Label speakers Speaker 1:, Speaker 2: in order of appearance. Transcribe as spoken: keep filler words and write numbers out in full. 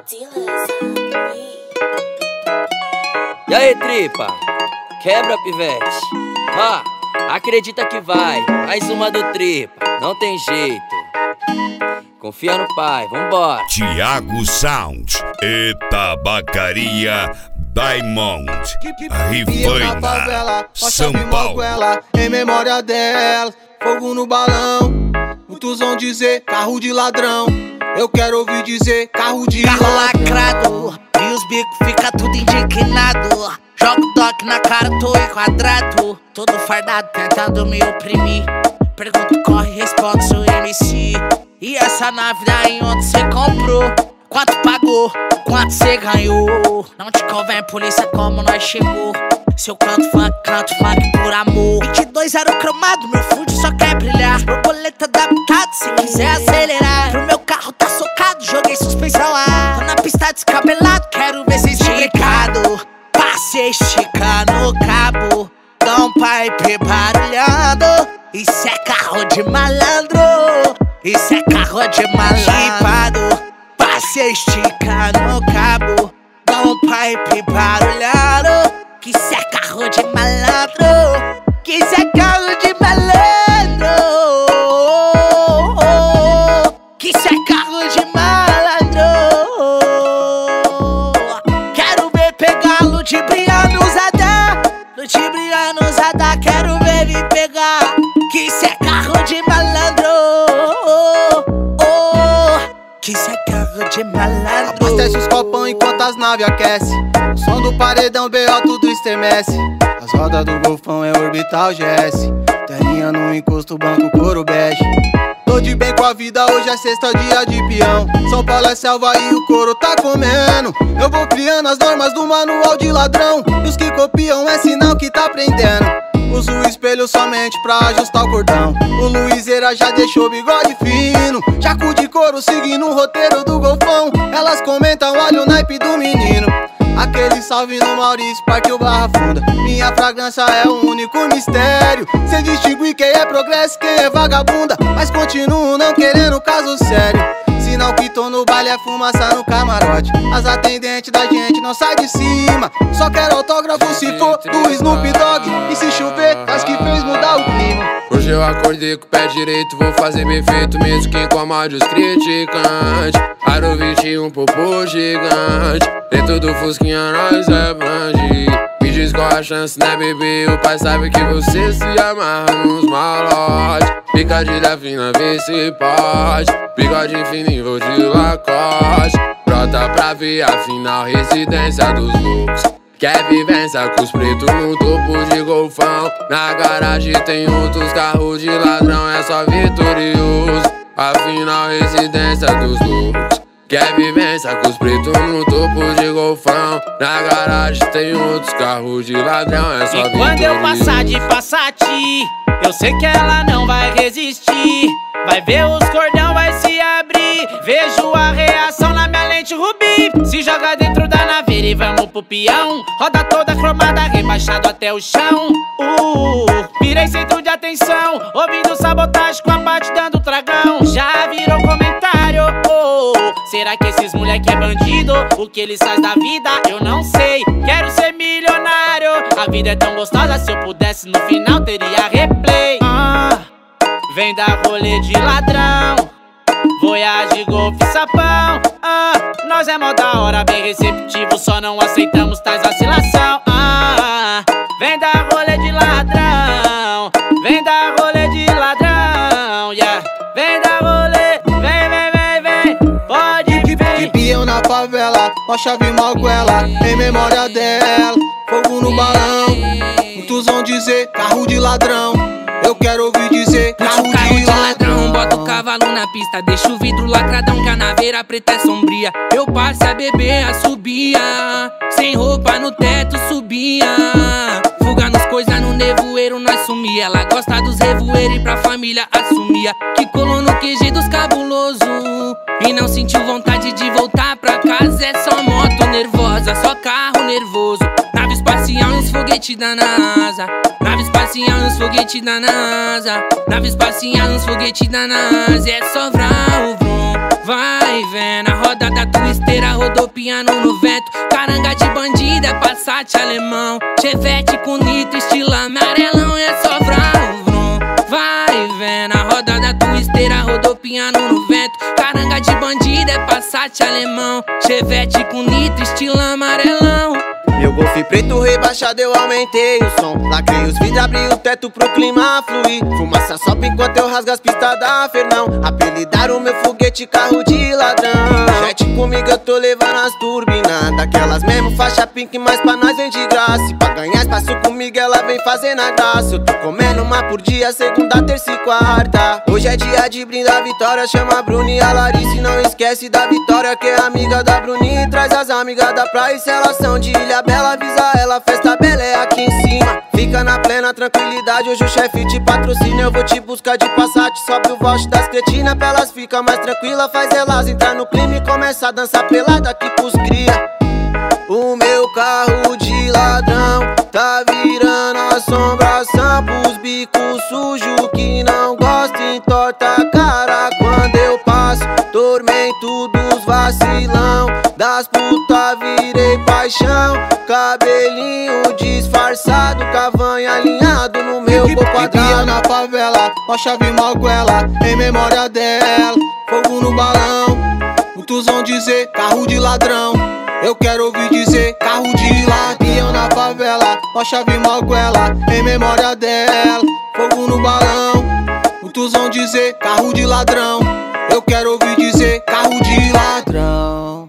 Speaker 1: E aí, tripa? Quebra, pivete. Ah, acredita que vai. Mais uma do tripa, não tem jeito. Confia no pai, vambora.
Speaker 2: Thiago Sound e Tabacaria Diamond, Rifaina, São Paulo.
Speaker 3: Em memória dela, fogo no balão. Muitos vão dizer carro de ladrão. Eu quero ouvir dizer carro de
Speaker 4: carro
Speaker 3: ladrão.
Speaker 4: lacrado, e os bicos fica tudo indignado. Jogo toque na cara, tô enquadrado. Todo fardado tentando me oprimir. Pergunto, corre, respondo, sou M C. E essa nave daí onde cê comprou? Quanto pagou? Quanto cê ganhou? Não te convém polícia como nós chegou. Se eu canto funk, canto funk por amor. vinte e dois era o cromado, meu fundo só quer brilhar. Borboleta adaptado, se quiser acelerar. Pro meu carro tá socado, joguei suspensão ar. Tô na pista descabelado, quero ver cê esticado. Passei esticando o cabo, dá um pipe barulhando. Isso é carro de malandro, isso é carro de malandro. Passei esticando o cabo, dá um pipe barulhando. Que isso é carro de malandro, que isso é carro de malandro, que isso é carro de malandro. Quero ver pegar ludibriano usada, ludibriano usada. Quero ver me pegar, que isso é carro de malandro, que isso é carro de malandro.
Speaker 3: Abastece os copão enquanto as naves aquecem. O som do paredão B O tudo estremece. As rodas do golfão é orbital G S. Terrinha no encosto, banco couro bege. Tô de bem com a vida, hoje é sexta, dia de peão. São Paulo é selva e o couro tá comendo. Eu vou criando as normas do manual de ladrão. E os que copiam é sinal que tá aprendendo. Uso o espelho somente pra ajustar o cordão. O Luizeira já deixou o bigode fino. Jaco de couro seguindo o roteiro do golfão. Elas comentam, olha o naipe do menino. Aquele salve no Maurício, partiu Barra Funda. Minha fragrância é o único mistério. Cê distingue quem é progresso e quem é vagabunda. Mas continuo não querendo caso sério. Sinal que tô no baile é fumaça no camarote. As atendentes da gente não sai de cima. Só quero autógrafo se for do Snoop Dogg. E se chover, acho que fez mudar o clima.
Speaker 5: Hoje eu acordei com o pé direito, vou fazer bem feito mesmo que incomode os criticantes. Aro vinte e um, popô gigante. Dentro do fusquinha nós é blanche. Me diz qual a chance, né, bebê? O pai sabe que você se amarra nos malotes. Picadilha fina, vê se pode. Bigode fininho, vou de Lacoste. Brota pra ver a final, residência dos loucos. Quer vivência com os pretos no topo de golfão. Na garagem tem outros carros de ladrão, é só vitorioso. Afinal, residência dos loucos. Quer vivência com os pretos no topo de golfão. Na garagem tem outros carros de ladrão, é só vitorioso.
Speaker 6: E quando eu passar de Passat, eu sei que ela não vai resistir. Vai ver os cordão, vai se abrir. Vejo a reação na minha lente rubi. Se joga dentro da naveira e vamos pro peão. Roda toda cromada, rebaixado até o chão. Uh, virei centro de atenção, ouvindo sabotagem com a parte dando tragão. Já virou comentário, oh, será que esses moleque é bandido? O que eles faz da vida eu não sei. Quero ser milionário, a vida é tão gostosa, se eu pudesse no final teria replay. Ah, vem dar rolê de ladrão, Voyage, golfe, sapão. Ah, nós é mó da hora, bem receptivo, só não aceitamos tais vacilação. Ah, vem dar rolê de ladrão, vem dar rolê de ladrão, yeah. Vem dar rolê, vem, vem, vem, vem, pode vir.
Speaker 3: De peão na favela, ó chave malguela. Em memória dela, fogo no balão. Muitos vão dizer carro de ladrão. Eu quero ouvir dizer carro, carro de, de ladrão.
Speaker 7: Bota o cavalo na pista, deixa o vidro lacradão, que a naveira preta é sombria. Eu passo a beber, a subia, sem roupa no teto subia. Fuga nos coisa no nevoeiro, nós sumia. Ela gosta dos revoeiros e pra família assumia. Que colou no Q G dos cabuloso e não sentiu vontade de voltar pra casa. É só moto nervosa, só carro nervoso. Nave espacial e uns foguetes da NASA. Nave espacial e uns foguetes da NASA. Nave espacial e uns foguetes da NASA. É só vrau, vrum. vrum. Vai vendo a roda da twisteira rodopiando no vento. Caranga de bandida é Passat alemão. Chevette com nitro, estilo amarelão. E é só vrum, vrum. Vai vendo a roda da twisteira rodopiando no vento. Caranga de bandida é Passat alemão. Chevette com nitro, estilo amarelão.
Speaker 3: Meu Golf preto rebaixado eu aumentei o som. Lacrei os vidros, abri o teto pro clima fluir. Fumaça sobe enquanto eu rasgo as pistas da Fernão. Apelidaram o meu foguete carro de ladrão. Jet comigo eu tô levando as turbinas, daquelas mesmo faixa pink, mas pra nós vem de graça. E pra ganhar espaço comigo ela vem fazendo a graça. Eu tô comendo uma por dia, segunda, terça e quarta. Hoje é dia de brindar a vitória. Chama a Bruna e a Larissa e não esquece da Vitória, que é amiga da Bruninha e traz as amigas da praia. E se elas são de Ilha Bela, avisa ela, festa bela é aqui em cima. Fica na plena tranquilidade, hoje o chefe te patrocina. Eu vou te buscar de Passat, sobe o volte das cretinas. Pra elas fica mais tranquila, faz elas entrar no clima e começa a dançar pelada aqui pros cria. O meu carro de ladrão tá virando assombração pros bicos sujos que não gostam e torta a cara quando eu passo. Tormento dos vacilão, das puta virei paixão. Cabelinho disfarçado, cavanha alinhado no meu corpo quadrado. Na favela, ó chave malguela, em memória dela. Fogo no balão, muitos vão dizer carro de ladrão. Eu quero ouvir dizer carro de ladrão. Na favela, ó chave malguela, em memória dela. Fogo no balão, muitos vão dizer carro de ladrão. Eu quero ouvir dizer carro de ladrão.